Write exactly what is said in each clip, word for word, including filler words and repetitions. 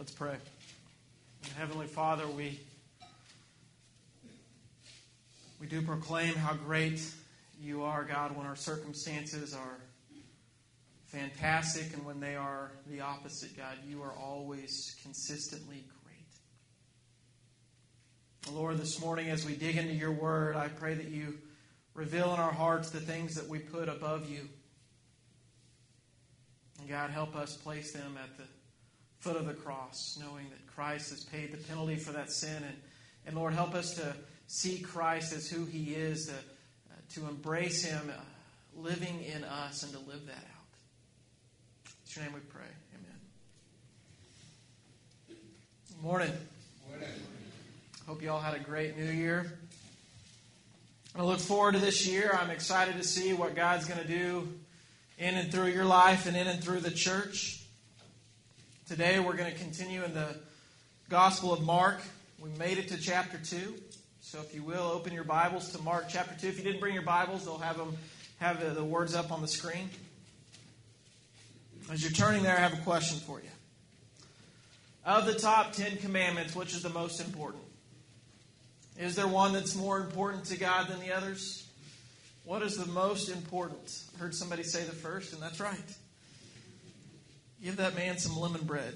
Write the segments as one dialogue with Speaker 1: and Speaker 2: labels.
Speaker 1: Let's pray. Heavenly Father, we we do proclaim how great you are, God, when our circumstances are fantastic and when they are the opposite, God. You are always consistently great. Lord, this morning as we dig into your word, I pray that you reveal in our hearts the things that we put above you. And God, help us place them at the foot of the cross, knowing that Christ has paid the penalty for that sin. And, and Lord, help us to see Christ as who he is, to, uh, to embrace him uh, living in us and to live that out. In your name we pray. Amen. Good morning.
Speaker 2: Morning.
Speaker 1: Hope you all had a great new year. I look forward to this year. I'm excited to see what God's going to do in and through your life and in and through the church. Today we're going to continue in the Gospel of Mark. We made it to chapter two. So if you will, open your Bibles to Mark chapter two. If you didn't bring your Bibles, they'll have them have the, the words up on the screen. As you're turning there, I have a question for you. Of the top ten commandments, which is the most important? Is there one that's more important to God than the others? What is the most important? I heard somebody say the first, and that's right. Give that man some lemon bread.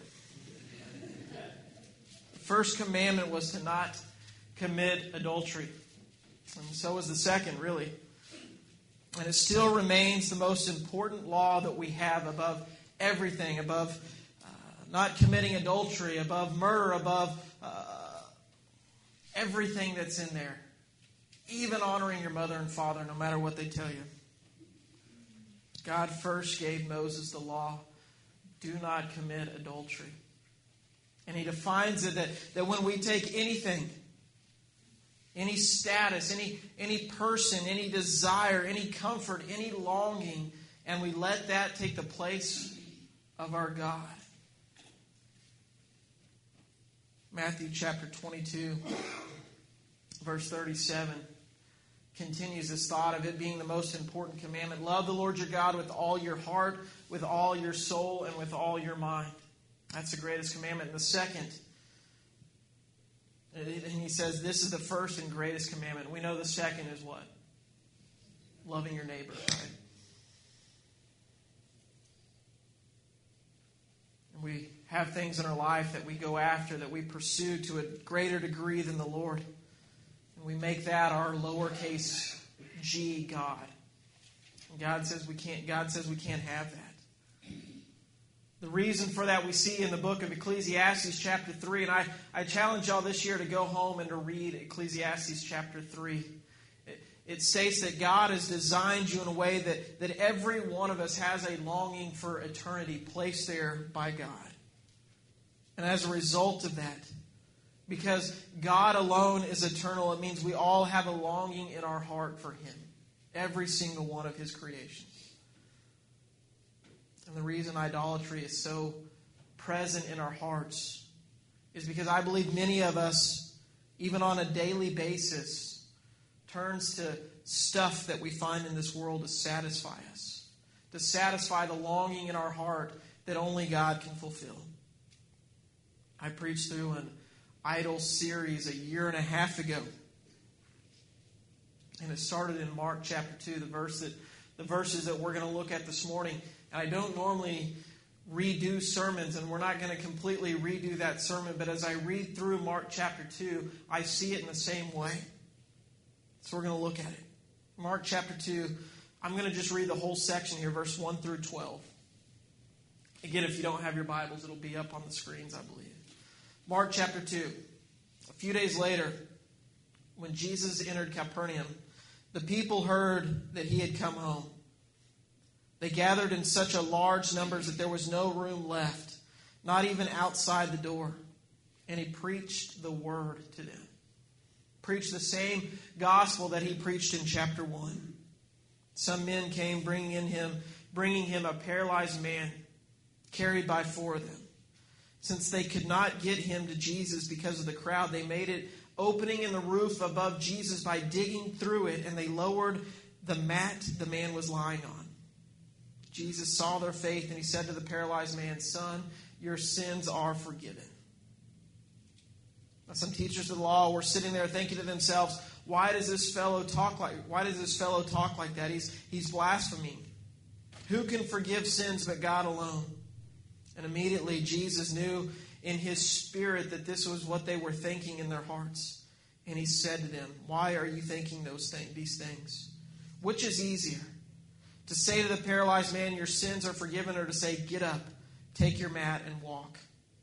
Speaker 1: The first commandment was to not commit adultery. And so is the second, really. And it still remains the most important law that we have above everything, above uh, not committing adultery, above murder, above uh, everything that's in there. Even honoring your mother and father, no matter what they tell you. God first gave Moses the law. Do not commit adultery. And he defines it that, that when we take anything, any status, any, any person, any desire, any comfort, any longing, and we let that take the place of our God. Matthew chapter twenty-two, verse thirty-seven, continues this thought of it being the most important commandment. Love the Lord your God with all your heart, with all your soul, and with all your mind. That's the greatest commandment. And the second, and he says this is the first and greatest commandment. We know the second is what? Loving your neighbor, right? And we have things in our life that we go after, that we pursue to a greater degree than the Lord. And we make that our lowercase g God. And God says we can't, God says we can't have that. The reason for that we see in the book of Ecclesiastes chapter three. And I, I challenge y'all this year to go home and to read Ecclesiastes chapter three. It, it states that God has designed you in a way that, that every one of us has a longing for eternity placed there by God. And as a result of that, because God alone is eternal, it means we all have a longing in our heart for him. Every single one of his creations. And the reason idolatry is so present in our hearts is because I believe many of us, even on a daily basis, turns to stuff that we find in this world to satisfy us. To satisfy the longing in our heart that only God can fulfill. I preached through an idol series a year and a half ago. And it started in Mark chapter two, the verse that the verses that we're going to look at this morning. And I don't normally redo sermons, and we're not going to completely redo that sermon, but as I read through Mark chapter two, I see it in the same way. So we're going to look at it. Mark chapter two, I'm going to just read the whole section here, verse one through twelve. Again, if you don't have your Bibles, it'll be up on the screens, I believe. Mark chapter two. A few days later, when Jesus entered Capernaum, the people heard that he had come home. They gathered in such a large numbers that there was no room left, not even outside the door. And he preached the word to them. Preached the same gospel that he preached in chapter one. Some men came bringing in him, bringing him a paralyzed man, carried by four of them. Since they could not get him to Jesus because of the crowd, they made it opening in the roof above Jesus by digging through it, and they lowered the mat the man was lying on. Jesus saw their faith, and he said to the paralyzed man, "Son, your sins are forgiven." Some teachers of the law were sitting there thinking to themselves, why does this fellow talk like why does this fellow talk like that? He's he's blaspheming. Who can forgive sins but God alone? And immediately Jesus knew in his spirit that this was what they were thinking in their hearts. And he said to them, why are you thinking those things, these things? Which is easier? To say to the paralyzed man, your sins are forgiven, or to say, get up, take your mat and walk?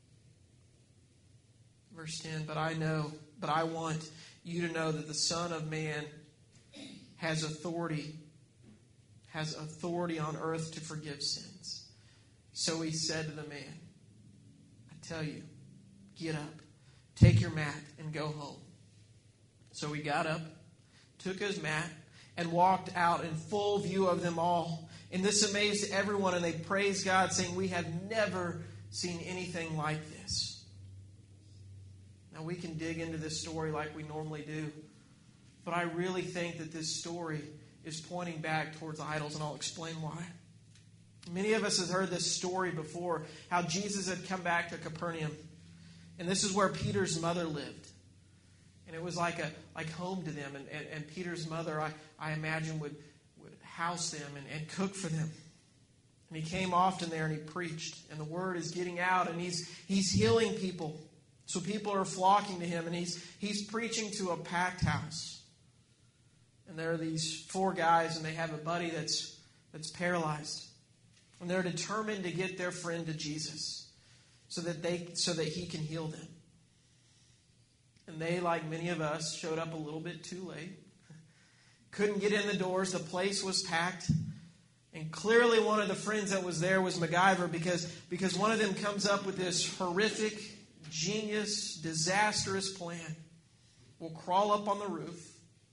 Speaker 1: Verse ten, but I know, but I want you to know that the Son of Man has authority, has authority on earth to forgive sins. So he said to the man, I tell you, get up, take your mat and go home. So he got up, took his mat, and walked out in full view of them all. And this amazed everyone, and they praised God, saying, we have never seen anything like this. Now, we can dig into this story like we normally do, but I really think that this story is pointing back towards idols, and I'll explain why. Many of us have heard this story before, how Jesus had come back to Capernaum, and this is where Peter's mother lived. And it was like a like home to them, and, and, and Peter's mother, I, I imagine, would, would house them and, and cook for them. And he came often there and he preached, and the word is getting out, and he's he's healing people. So people are flocking to him, and he's he's preaching to a packed house. And there are these four guys, and they have a buddy that's that's paralyzed. And they're determined to get their friend to Jesus so that they so that he can heal them. And they, like many of us, showed up a little bit too late. Couldn't get in the doors. The place was packed. And clearly one of the friends that was there was MacGyver, because, because one of them comes up with this horrific, genius, disastrous plan. We'll crawl up on the roof,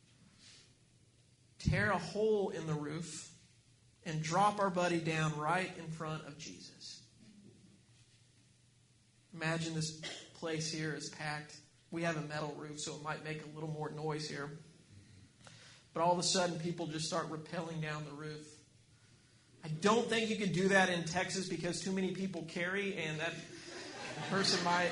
Speaker 1: tear a hole in the roof, and drop our buddy down right in front of Jesus. Imagine this place here is packed. We have a metal roof, so it might make a little more noise here. But all of a sudden, people just start rappelling down the roof. I don't think you can do that in Texas because too many people carry, and that person might.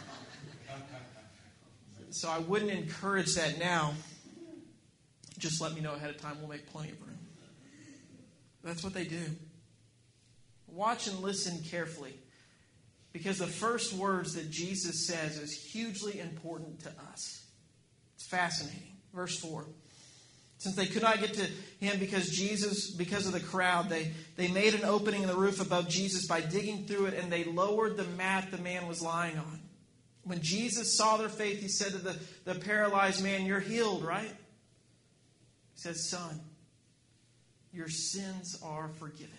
Speaker 1: So I wouldn't encourage that now. Just let me know ahead of time. We'll make plenty of room. That's what they do. Watch and listen carefully, because the first words that Jesus says is hugely important to us. It's fascinating. Verse four. Since they could not get to him because Jesus, because of the crowd, they, they made an opening in the roof above Jesus by digging through it, and they lowered the mat the man was lying on. When Jesus saw their faith, he said to the, the paralyzed man, "You're healed, right?" He says, "Son, your sins are forgiven."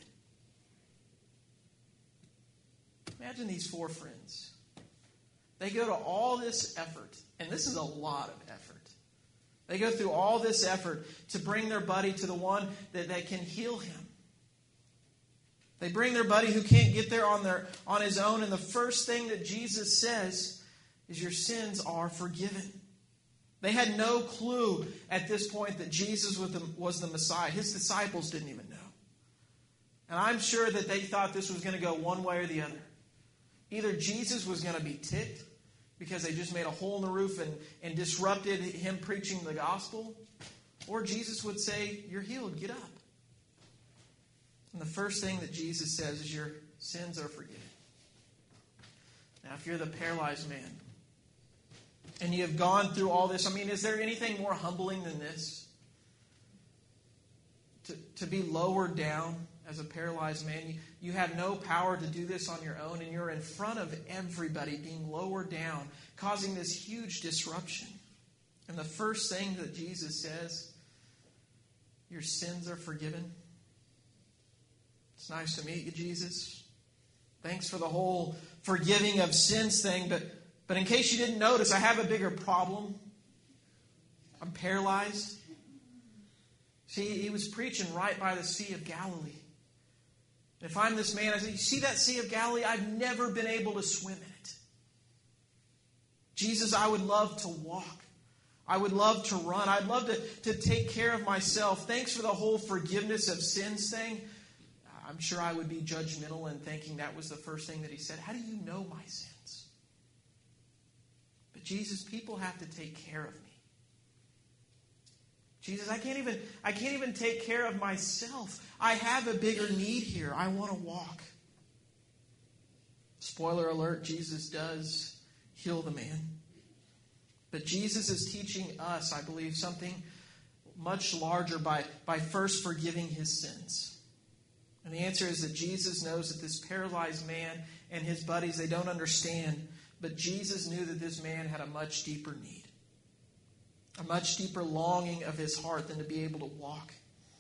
Speaker 1: Imagine these four friends. They go to all this effort, and this is a lot of effort. They go through all this effort to bring their buddy to the one that, that can heal him. They bring their buddy who can't get there on their on his own, and the first thing that Jesus says is, "Your sins are forgiven." They had no clue at this point that Jesus was the, was the Messiah. His disciples didn't even know. And I'm sure that they thought this was going to go one way or the other. Either Jesus was going to be ticked because they just made a hole in the roof and, and disrupted him preaching the gospel, or Jesus would say, "You're healed, get up." And the first thing that Jesus says is, "Your sins are forgiven." Now, if you're the paralyzed man, and you have gone through all this, I mean, is there anything more humbling than this? To, to be lowered down as a paralyzed man. You, you have no power to do this on your own, and you're in front of everybody being lowered down, causing this huge disruption. And the first thing that Jesus says, "Your sins are forgiven." It's nice to meet you, Jesus. Thanks for the whole forgiving of sins thing, but But in case you didn't notice, I have a bigger problem. I'm paralyzed. See, he was preaching right by the Sea of Galilee. If I'm this man, I say, "You see that Sea of Galilee? I've never been able to swim in it. Jesus, I would love to walk. I would love to run. I'd love to, to take care of myself. Thanks for the whole forgiveness of sins thing." I'm sure I would be judgmental and thinking that was the first thing that he said. How do you know my sins? But Jesus, people have to take care of me. Jesus, I can't even, I can't even take care of myself. I have a bigger need here. I want to walk. Spoiler alert, Jesus does heal the man. But Jesus is teaching us, I believe, something much larger by, by first forgiving his sins. And the answer is that Jesus knows that this paralyzed man and his buddies, they don't understand. But Jesus knew that this man had a much deeper need. A much deeper longing of his heart than to be able to walk.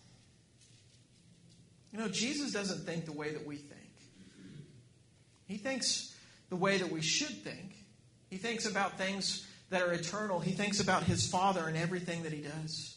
Speaker 1: You know, Jesus doesn't think the way that we think. He thinks the way that we should think. He thinks about things that are eternal. He thinks about his Father and everything that he does.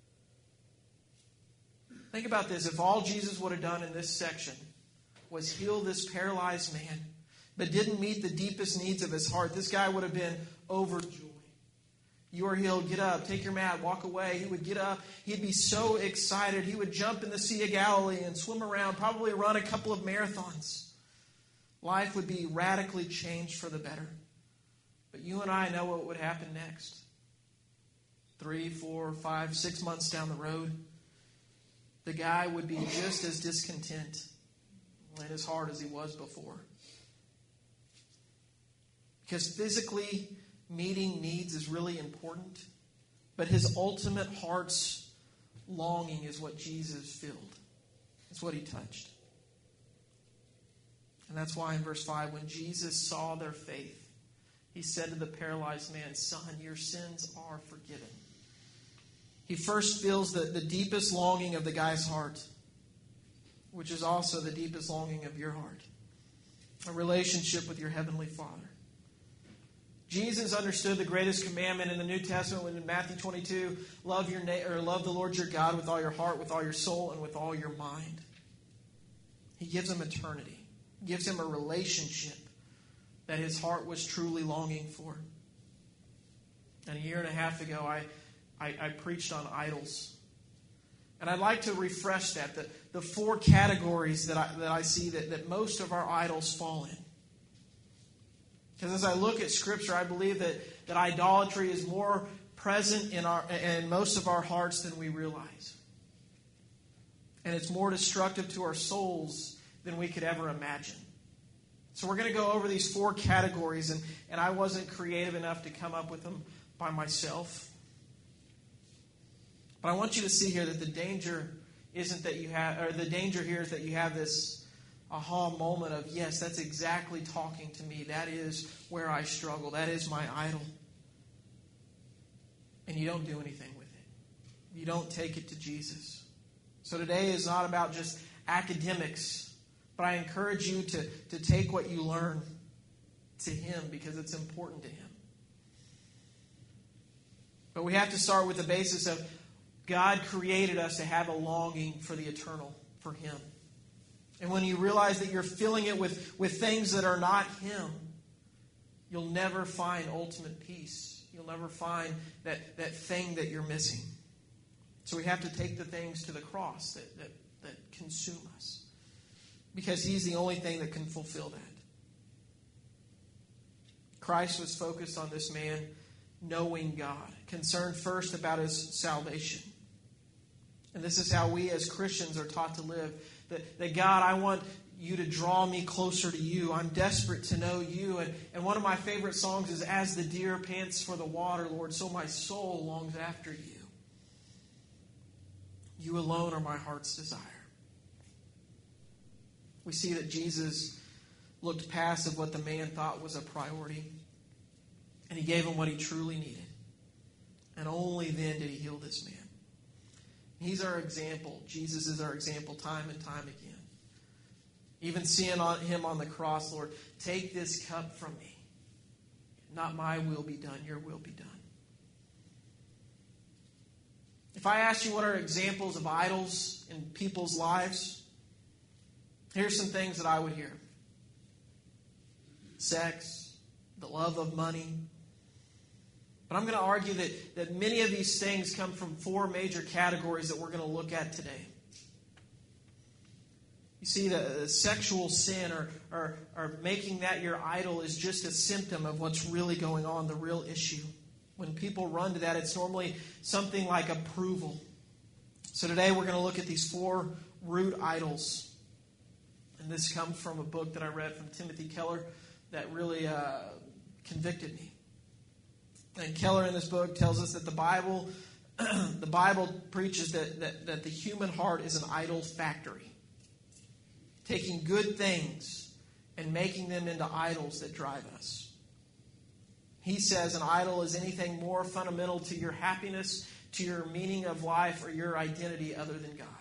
Speaker 1: Think about this. If all Jesus would have done in this section was heal this paralyzed man, but didn't meet the deepest needs of his heart, this guy would have been overjoyed. You are healed. Get up. Take your mat. Walk away. He would get up. He'd be so excited. He would jump in the Sea of Galilee and swim around, probably run a couple of marathons. Life would be radically changed for the better. But you and I know what would happen next. Three, four, five, six months down the road, the guy would be just as discontent and as hard as he was before. Because physically meeting needs is really important, but his ultimate heart's longing is what Jesus filled. It's what he touched. And that's why in verse five, when Jesus saw their faith, he said to the paralyzed man, "Son, your sins are forgiven." He first feels the, the deepest longing of the guy's heart, which is also the deepest longing of your heart. A relationship with your Heavenly Father. Jesus understood the greatest commandment in the New Testament when in Matthew twenty-two, love your na- or love the Lord your God with all your heart, with all your soul, and with all your mind. He gives him eternity. He gives him a relationship that his heart was truly longing for. And a year and a half ago, I, I, I preached on idols. And I'd like to refresh that, the, the four categories that I, that I see that, that most of our idols fall in. Because as I look at Scripture, I believe that, that idolatry is more present in our in most of our hearts than we realize. And it's more destructive to our souls than we could ever imagine. So we're going to go over these four categories, and, and I wasn't creative enough to come up with them by myself. But I want you to see here that the danger isn't that you have, or the danger here is that you have this aha moment of, yes, that's exactly talking to me. That is where I struggle. That is my idol. And you don't do anything with it. You don't take it to Jesus. So today is not about just academics, but I encourage you to, to take what you learn to Him because it's important to Him. But we have to start with the basis of God created us to have a longing for the eternal, for Him. And when you realize that you're filling it with, with things that are not Him, you'll never find ultimate peace. You'll never find that, that thing that you're missing. So we have to take the things to the cross that, that, that consume us. Because He's the only thing that can fulfill that. Christ was focused on this man knowing God, concerned first about his salvation. And this is how we as Christians are taught to live. That, that God, I want you to draw me closer to you. I'm desperate to know you. And, and one of my favorite songs is, as the deer pants for the water, Lord, so my soul longs after you. You alone are my heart's desire. We see that Jesus looked past of what the man thought was a priority. And He gave him what he truly needed. And only then did He heal this man. He's our example. Jesus is our example time and time again. Even seeing on Him on the cross, Lord, take this cup from me. Not my will be done, your will be done. If I ask you what are examples of idols in people's lives, here's some things that I would hear. Sex, the love of money. But I'm going to argue that, that many of these things come from four major categories that we're going to look at today. You see, the, the sexual sin or, or, or making that your idol is just a symptom of what's really going on, the real issue. When people run to that, it's normally something like approval. So today we're going to look at these four root idols. And this comes from a book that I read from Timothy Keller that really uh, convicted me. And Keller in this book tells us that the Bible, the Bible preaches that, that, that the human heart is an idol factory. Taking good things and making them into idols that drive us. He says an idol is anything more fundamental to your happiness, to your meaning of life, or your identity other than God.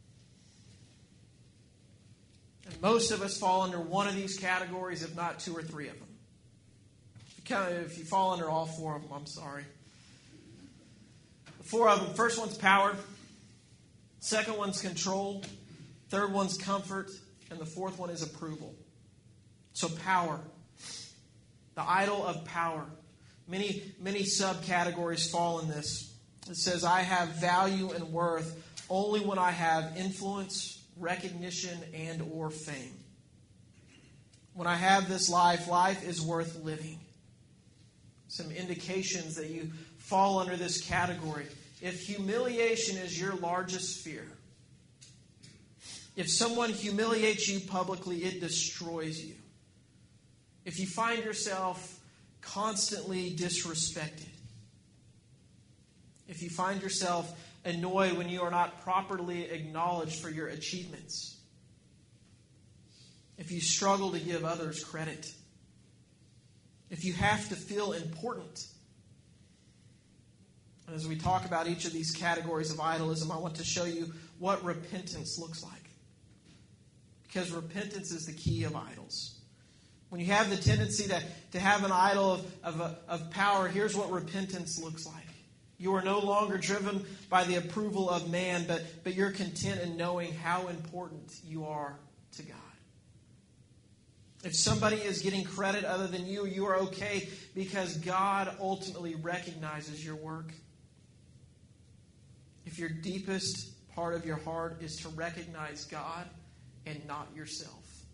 Speaker 1: And most of us fall under one of these categories, if not two or three of them. If you, kind of, if you fall under all four of them, I'm sorry. The four of them, first one's power. Second one's control. Third one's comfort. And the fourth one is approval. So power. The idol of power. Many, many subcategories fall in this. It says, I have value and worth only when I have influence, recognition, and or fame. When I have this life, life is worth living. Some indications that you fall under this category. If humiliation is your largest fear, if someone humiliates you publicly, it destroys you. If you find yourself constantly disrespected, if you find yourself annoyed when you are not properly acknowledged for your achievements, if you struggle to give others credit, if you have to feel important. And as we talk about each of these categories of idolism, I want to show you what repentance looks like. Because repentance is the key of idols. When you have the tendency to, to have an idol of, of, of power, here's what repentance looks like. You are no longer driven by the approval of man, but, but you're content in knowing how important you are to God. If somebody is getting credit other than you, you are okay because God ultimately recognizes your work. If your deepest part of your heart is to recognize God and not yourself.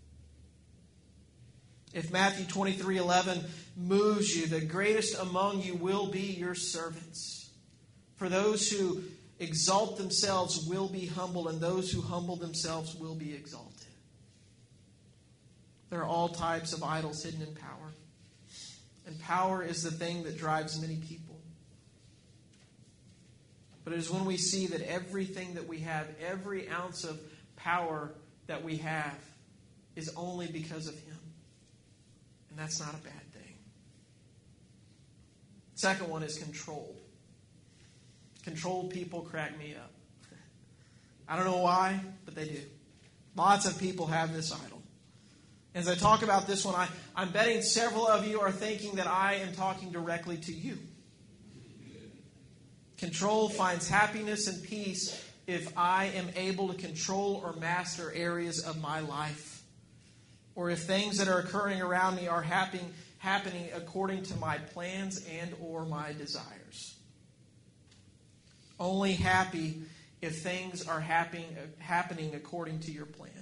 Speaker 1: If Matthew twenty-three eleven moves you, the greatest among you will be your servants. For those who exalt themselves will be humbled, and those who humble themselves will be exalted. There are all types of idols hidden in power. And power is the thing that drives many people. But it is when we see that everything that we have, every ounce of power that we have, is only because of Him. And that's not a bad thing. Second one is control. Controlled people crack me up. I don't know why, but they do. Lots of people have this idol. As I talk about this one, I, I'm betting several of you are thinking that I am talking directly to you. Control finds happiness and peace if I am able to control or master areas of my life. Or if things that are occurring around me are happening, happening according to my plans and or my desires. Only happy if things are happening, happening according to your plan.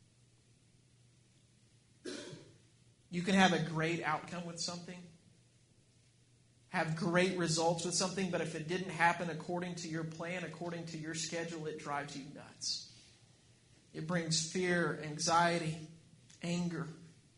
Speaker 1: You can have a great outcome with something, have great results with something, but if it didn't happen according to your plan, according to your schedule, it drives you nuts. It brings fear, anxiety, anger.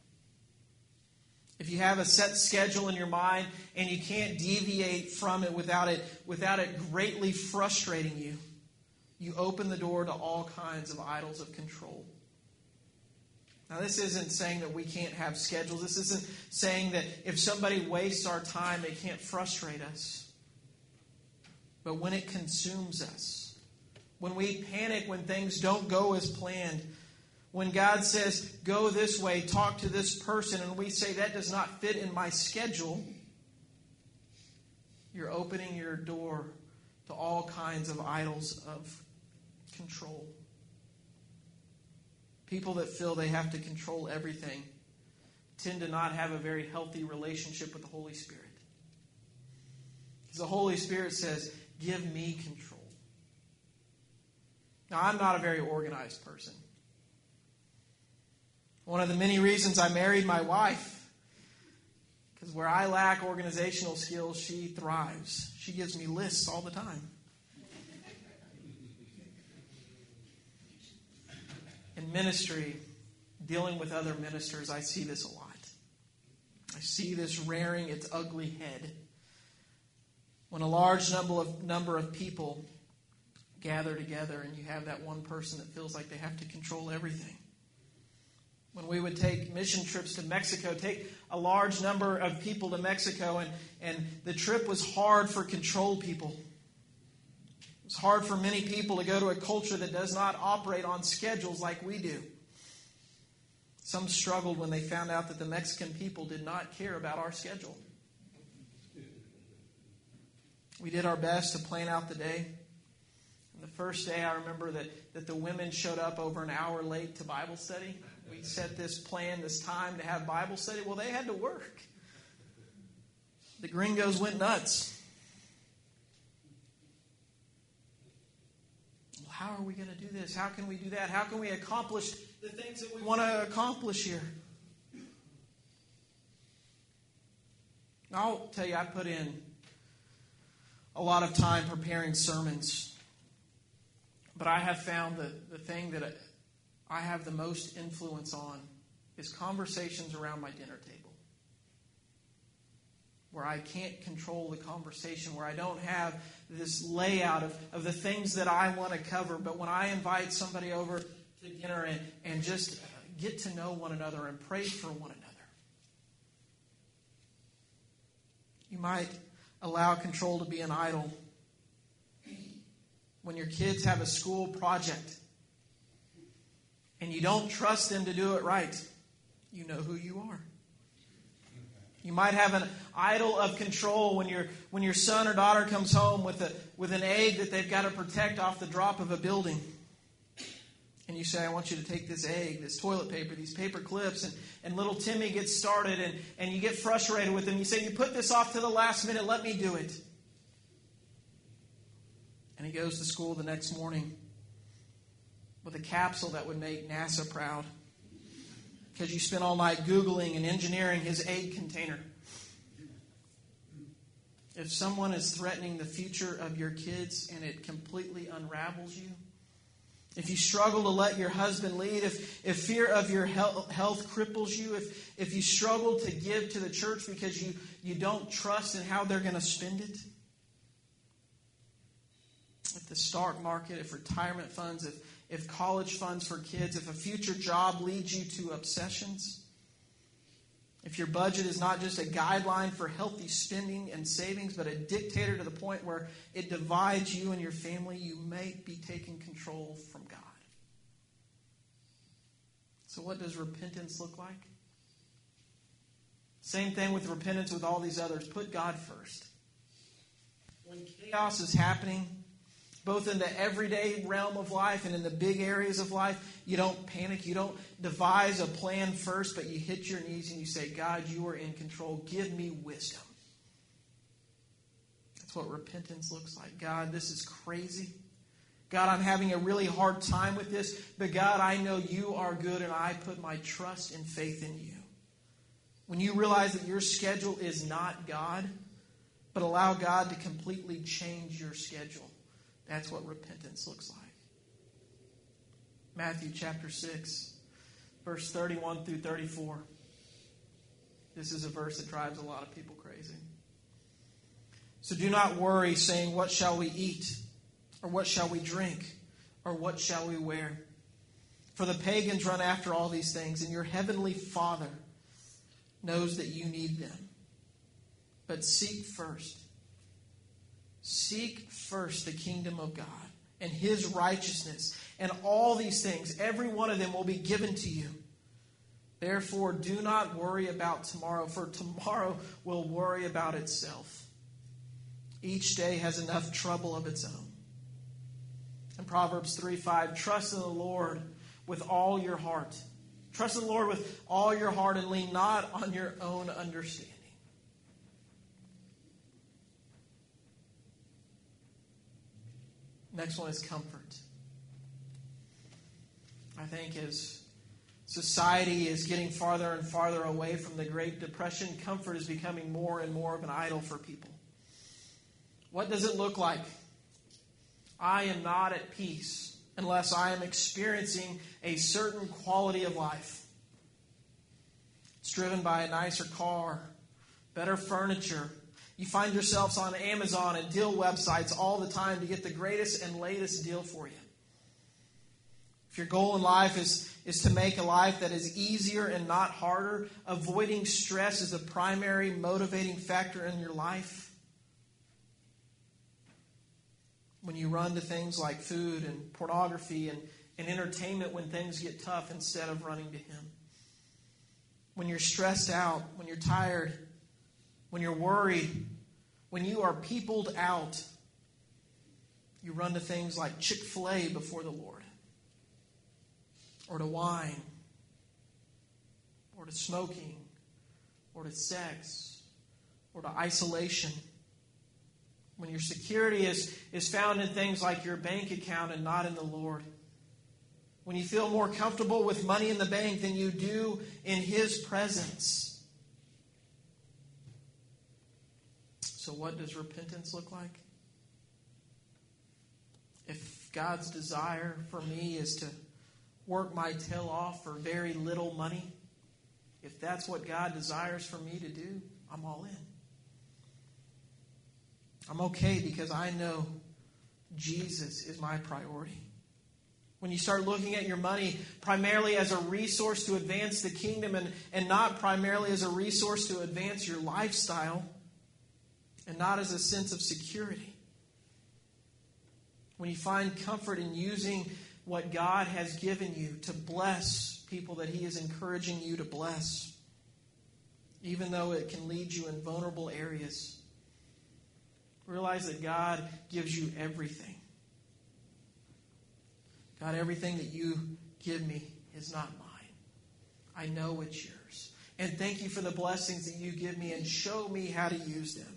Speaker 1: If you have a set schedule in your mind and you can't deviate from it without it, without it greatly frustrating you, you open the door to all kinds of idols of control. Now, this isn't saying that we can't have schedules. This isn't saying that if somebody wastes our time, they can't frustrate us. But when it consumes us, when we panic when things don't go as planned, when God says, go this way, talk to this person, and we say, that does not fit in my schedule, you're opening your door to all kinds of idols of control. People that feel they have to control everything tend to not have a very healthy relationship with the Holy Spirit. Because the Holy Spirit says, give me control. Now, I'm not a very organized person. One of the many reasons I married my wife, because where I lack organizational skills, she thrives. She gives me lists all the time. In ministry, dealing with other ministers, I see this a lot. I see this rearing its ugly head. When a large number of, number of people gather together and you have that one person that feels like they have to control everything. When we would take mission trips to Mexico, take a large number of people to Mexico, and, and the trip was hard for control people. It was hard for many people to go to a culture that does not operate on schedules like we do. Some struggled when they found out that the Mexican people did not care about our schedule. We did our best to plan out the day. And the first day, I remember that, that the women showed up over an hour late to Bible study. We set this plan, this time to have Bible study. Well, they had to work. The gringos went nuts. Well, how are we going to do this? How can we do that? How can we accomplish the things that we want to accomplish here? I'll tell you, I put in a lot of time preparing sermons. But I have found that the thing that I have the most influence on is conversations around my dinner table. Where I can't control the conversation, where I don't have this layout of, of the things that I want to cover. But when I invite somebody over to dinner and, and just get to know one another and pray for one another, you might allow control to be an idol. When your kids have a school project and you don't trust them to do it right, you know who you are. You might have an idol of control when your when your son or daughter comes home with a with an egg that they've got to protect off the drop of a building. And you say, I want you to take this egg, this toilet paper, these paper clips, and, and little Timmy gets started, and, and you get frustrated with him. You say, you put this off to the last minute, let me do it. And he goes to school the next morning with a capsule that would make NASA proud. Because you spent all night Googling and engineering his egg container. If someone is threatening the future of your kids and it completely unravels you, if you struggle to let your husband lead, if, if fear of your health, health cripples you, if, if you struggle to give to the church because you, you don't trust in how they're going to spend it, if the stock market, if retirement funds, if, if college funds for kids, if a future job leads you to obsessions, if your budget is not just a guideline for healthy spending and savings, but a dictator to the point where it divides you and your family, you may be taking control from God. So what does repentance look like? Same thing with repentance with all these others. Put God first. When chaos is happening, both in the everyday realm of life and in the big areas of life, you don't panic. You don't devise a plan first, but you hit your knees and you say, God, you are in control. Give me wisdom. That's what repentance looks like. God, this is crazy. God, I'm having a really hard time with this, but God, I know you are good and I put my trust and faith in you. When you realize that your schedule is not God, but allow God to completely change your schedule. That's what repentance looks like. Matthew chapter six, verse thirty-one through thirty-four. This is a verse that drives a lot of people crazy. So do not worry, saying, what shall we eat? Or what shall we drink? Or what shall we wear? For the pagans run after all these things, and your heavenly Father knows that you need them. But seek first. Seek first the kingdom of God and His righteousness, and all these things, every one of them will be given to you. Therefore, do not worry about tomorrow, for tomorrow will worry about itself. Each day has enough trouble of its own. In Proverbs three five, trust in the Lord with all your heart. Trust in the Lord with all your heart and lean not on your own understanding. Next one is comfort. I think as Society is getting farther and farther away from the Great Depression. Comfort is becoming more and more of an idol for people. What does it look like? I am not at peace unless I am experiencing a certain quality of life. It's driven by a nicer car, better furniture. You find yourselves on Amazon and deal websites all the time to get the greatest and latest deal for you. If your goal in life is, is to make a life that is easier and not harder, avoiding stress is a primary motivating factor in your life. When you run to things like food and pornography and, and entertainment when things get tough instead of running to Him. When you're stressed out, when you're tired, when you're worried, when you are peopled out, you run to things like Chick-fil-A before the Lord, or to wine, or to smoking, or to sex, or to isolation. When your security is, is found in things like your bank account and not in the Lord. When you feel more comfortable with money in the bank than you do in His presence. So what does repentance look like? If God's desire for me is to work my tail off for very little money, if that's what God desires for me to do, I'm all in. I'm okay because I know Jesus is my priority. When you start looking at your money primarily as a resource to advance the kingdom and, and not primarily as a resource to advance your lifestyle and not as a sense of security. When you find comfort in using what God has given you to bless people that He is encouraging you to bless, even though it can lead you in vulnerable areas, realize that God gives you everything. God, everything that you give me is not mine. I know it's yours. And thank you for the blessings that you give me and show me how to use them.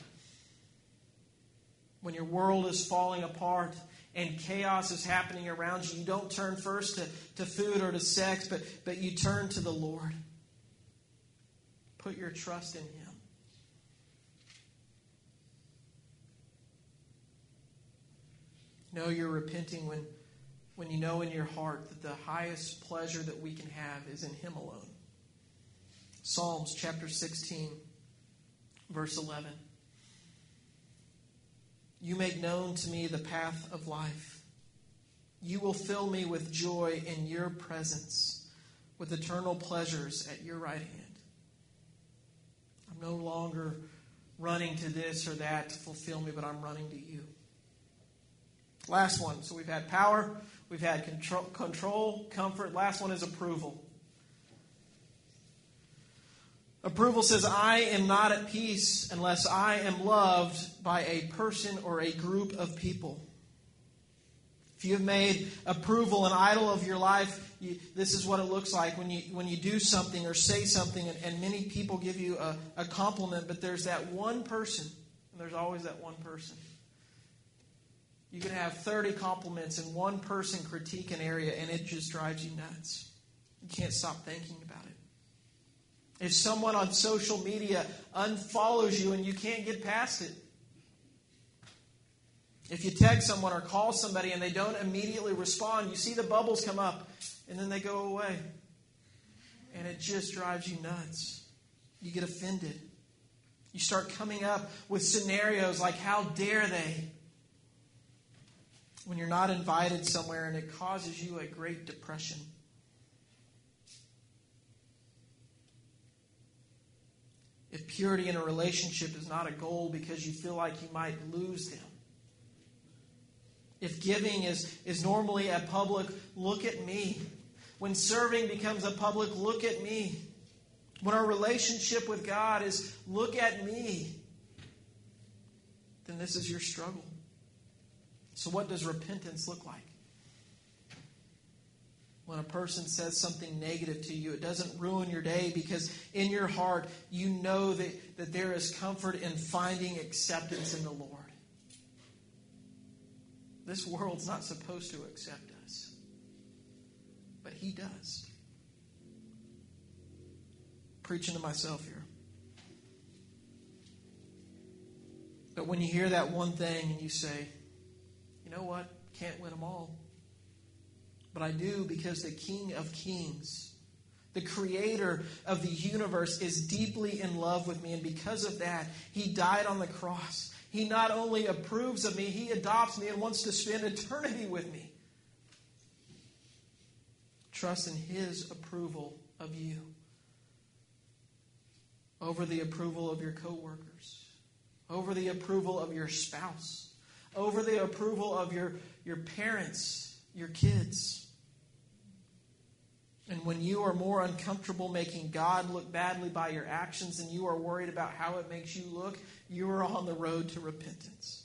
Speaker 1: When your world is falling apart and chaos is happening around you, you don't turn first to, to food or to sex, but, but you turn to the Lord. Put your trust in Him. Know you're repenting when When you know in your heart that the highest pleasure that we can have is in Him alone. Psalms chapter sixteen, verse eleven. You make known to me the path of life. You will fill me with joy in your presence, with eternal pleasures at your right hand. I'm no longer running to this or that to fulfill me, but I'm running to you. Last one. So we've had power, we've had control, control, comfort. Last one is approval. Approval says, I am not at peace unless I am loved by a person or a group of people. If you have made approval an idol of your life, you, this is what it looks like when you when you do something or say something, and, and many people give you a, a compliment, but there's that one person, and there's always that one person. You can have thirty compliments and one person critique an area, and it just drives you nuts. You can't stop thinking about it. If someone on social media unfollows you and you can't get past it. If you text someone or call somebody and they don't immediately respond, you see the bubbles come up and then they go away. And it just drives you nuts. You get offended. You start coming up with scenarios like, how dare they? When you're not invited somewhere and it causes you a great depression. If purity in a relationship is not a goal because you feel like you might lose them. If giving is, is normally a public, look at me. When serving becomes a public, look at me. When our relationship with God is, look at me. Then this is your struggle. So what does repentance look like? When a person says something negative to you, it doesn't ruin your day because in your heart you know that, that there is comfort in finding acceptance in the Lord. This world's not supposed to accept us, but He does. preaching to myself here. But when you hear that one thing and you say, you know what? Can't win them all. But I do, because the King of Kings, the creator of the universe, is deeply in love with me. And because of that, he died on the cross. He not only approves of me, he adopts me and wants to spend eternity with me. Trust in his approval of you over the approval of your coworkers, over the approval of your spouse, over the approval of your, your parents, your kids. And when you are more uncomfortable making God look badly by your actions and you are worried about how it makes you look, you are on the road to repentance.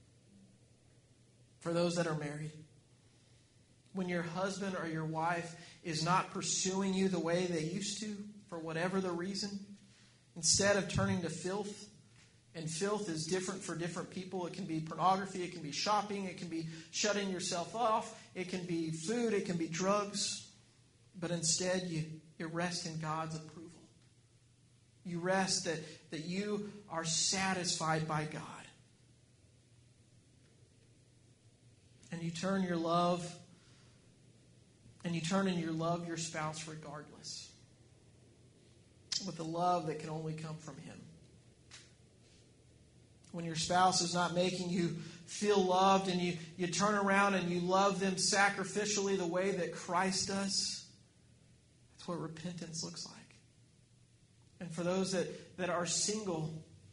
Speaker 1: For those that are married, when your husband or your wife is not pursuing you the way they used to, for whatever the reason, instead of turning to filth, and filth is different for different people. It can be pornography, it can be shopping, it can be shutting yourself off, it can be food, it can be drugs. But instead, you, you rest in God's approval. You rest that, that you are satisfied by God. And you turn your love, and you turn in your love your spouse regardless, with a love that can only come from him. When your spouse is not making you feel loved, and you, you turn around and you love them sacrificially the way that Christ does, that's what repentance looks like. And for those that, that are single,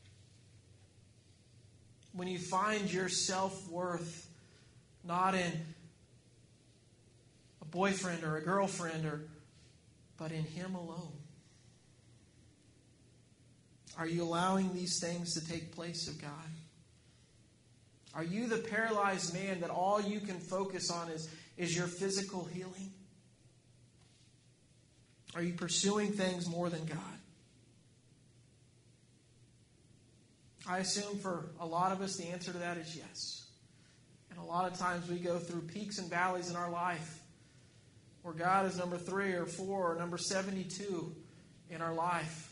Speaker 1: when you find your self-worth not in a boyfriend or a girlfriend, or but in him alone, are you allowing these things to take place of God? Are you the paralyzed man that all you can focus on is, is your physical healing? Are you pursuing things more than God? I assume for a lot of us the answer to that is yes. And a lot of times we go through peaks and valleys in our life where God is number three or four or number seventy-two in our life.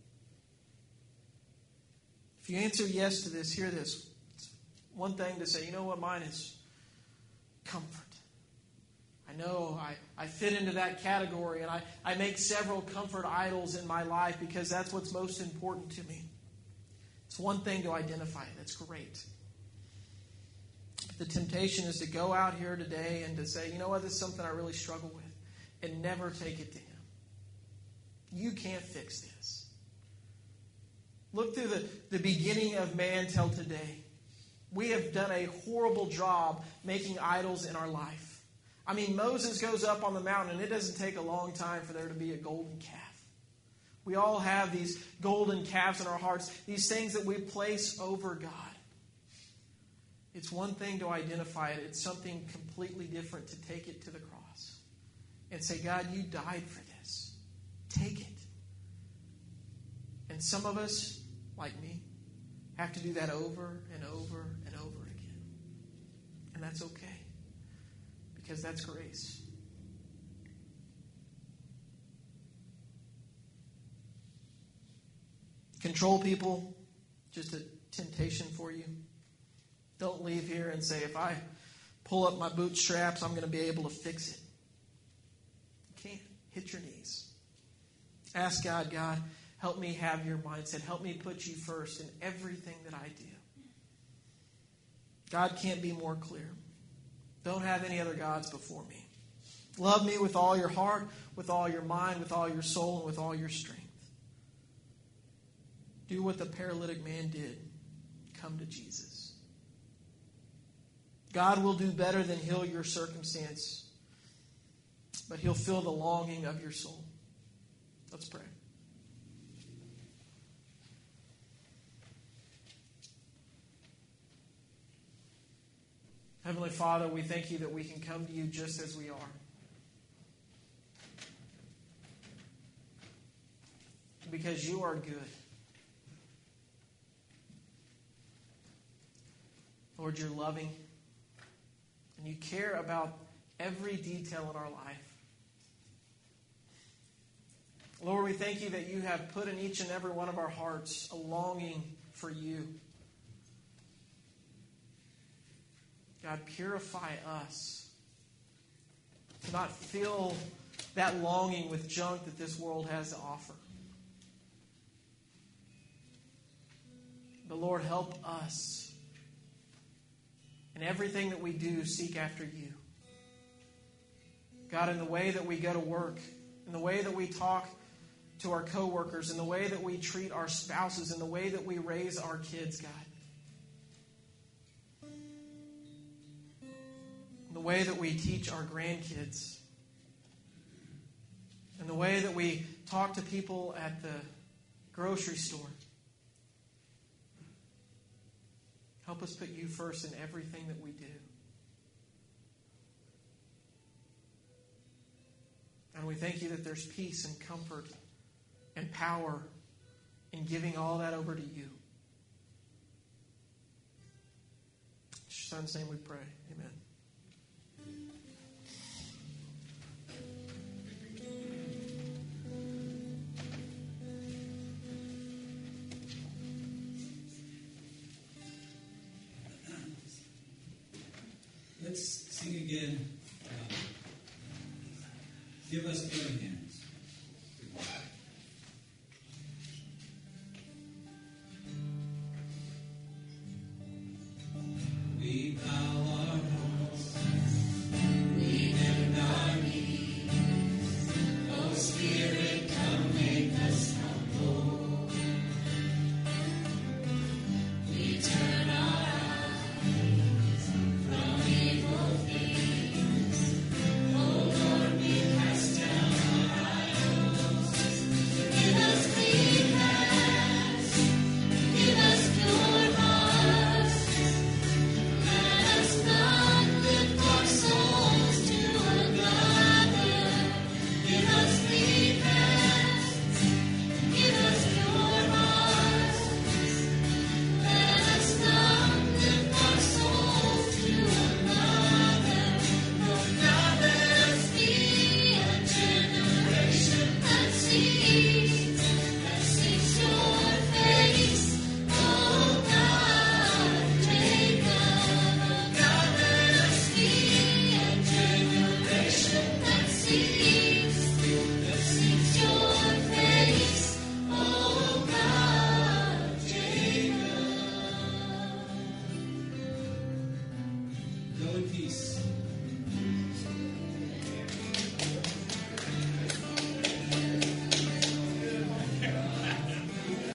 Speaker 1: If you answer yes to this, hear this. It's one thing to say, you know what, mine is comfort. I know I, I fit into that category, and I, I make several comfort idols in my life because that's what's most important to me. It's one thing to identify it. That's great. But the temptation is to go out here today and to say, you know what, this is something I really struggle with, and never take it to him. You can't fix this. Look through the, the beginning of man till today. We have done a horrible job making idols in our life. I mean, Moses goes up on the mountain, and it doesn't take a long time for there to be a golden calf. We all have these golden calves in our hearts, these things that we place over God. It's one thing to identify it. It's something completely different to take it to the cross and say, God, you died for this. Take it. And some of us, like me, have to do that over and over and over again. And that's okay, because that's grace. Control people, just a temptation for you. Don't leave here and say, if I pull up my bootstraps, I'm going to be able to fix it. You can't. Hit your knees. Ask God, God, help me have your mindset. Help me put you first in everything that I do. God can't be more clear. Don't have any other gods before me. Love me with all your heart, with all your mind, with all your soul, and with all your strength. Do what the paralytic man did. Come to Jesus. God will do better than heal your circumstance, but he'll fill the longing of your soul. Let's pray. Heavenly Father, we thank you that we can come to you just as we are. Because you are good. Lord, you're loving, and you care about every detail in our life. Lord, we thank you that you have put in each and every one of our hearts a longing for you. God, purify us to not fill that longing with junk that this world has to offer. But Lord, help us in everything that we do seek after you. God, in the way that we go to work, in the way that we talk to our coworkers, in the way that we treat our spouses, in the way that we raise our kids, God. In the way that we teach our grandkids. In the way that we talk to people at the grocery store. Help us put you first in everything that we do. And we thank you that there's peace and comfort and power in giving all that over to you. In your Son's name we pray. Amen.
Speaker 2: Let's sing again. Uh, Give us Birmingham.